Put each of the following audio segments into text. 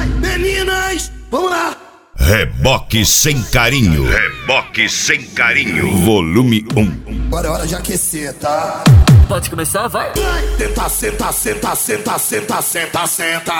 Meninas, vamos lá. Reboque sem carinho. Reboque sem carinho. Volume 1. Agora é hora de aquecer, tá? Pode começar, vai. Senta, senta, senta, senta, senta, senta, senta.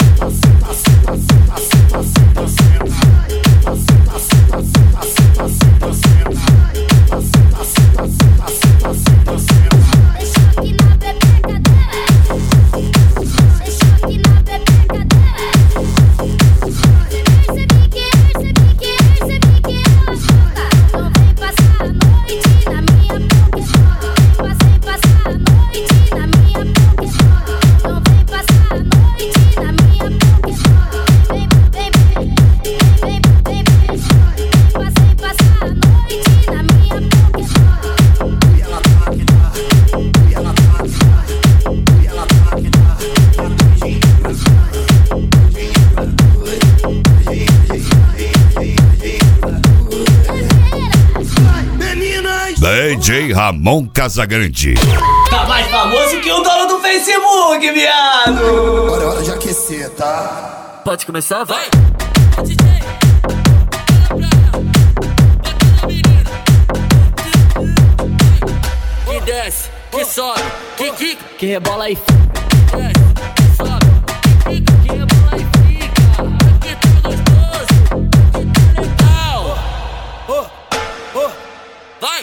DJ Ramon Casagrande. Tá mais famoso que o dono do Facebook, viado. Agora é hora de aquecer, tá? Pode começar, vai. Que desce, que sobe, que quica, que rebola e fica. Desce, sobe, que quica, que rebola e fica. Aqui tá gostoso, aqui tá legal. Vai.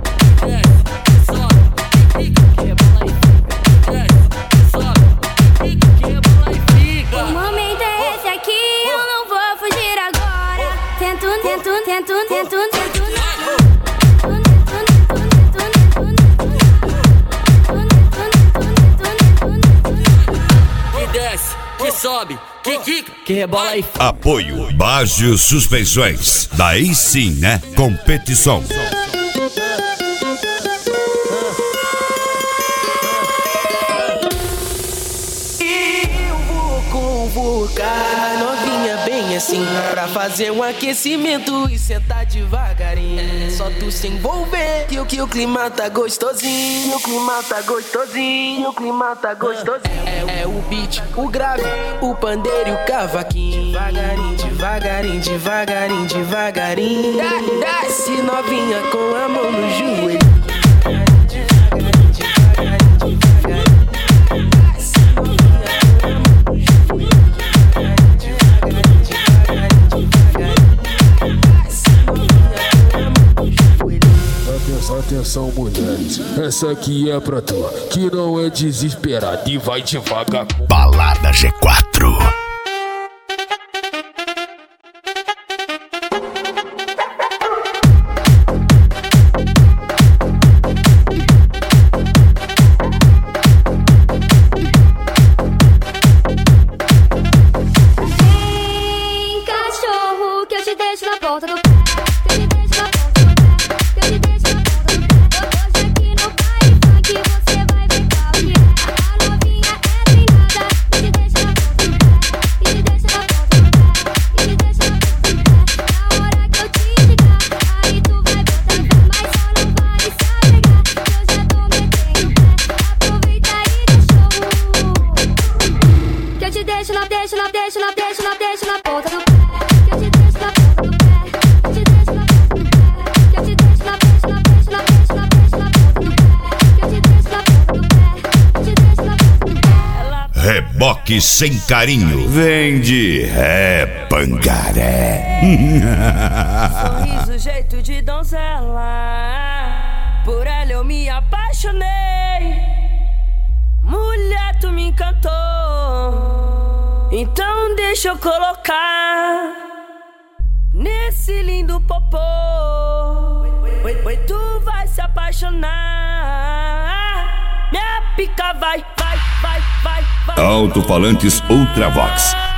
Que desce, que sobe, que quica, que rebola e fica. Apoio Baggio Suspensões. Daí sim, né? Competição. Convocar novinha bem assim pra fazer um aquecimento e sentar devagarinho. Só tu se envolver que o clima tá gostosinho. O clima tá gostosinho. O clima tá gostosinho. É o beat, o grave, o pandeiro e o cavaquinho. Devagarinho, devagarinho, devagarinho, devagarinho. Desce novinha com a mão no joelho. Atenção, mulheres, essa aqui é pra tu, que não é desesperada e vai devagar. Balada G4. Vem, cachorro, que eu te deixo na porta do pé. Deixa na ponta do pé. Que eu te deixo na ponta do pé. Que eu te deixo na ponta do pé. Que eu te deixo na ponta do pé. Que eu te deixo na ponta do pé. Que eu te deixo na ponta do pé. Reboque sem carinho. Vem de Ré Pangaré. Sorriso, jeito de donzela. Por ela eu me apaixonei. Mulher, tu me encantou. Então deixa eu colocar nesse lindo popô. Oi, tu vai se apaixonar. Minha pica vai. Alto-falantes Ultravox.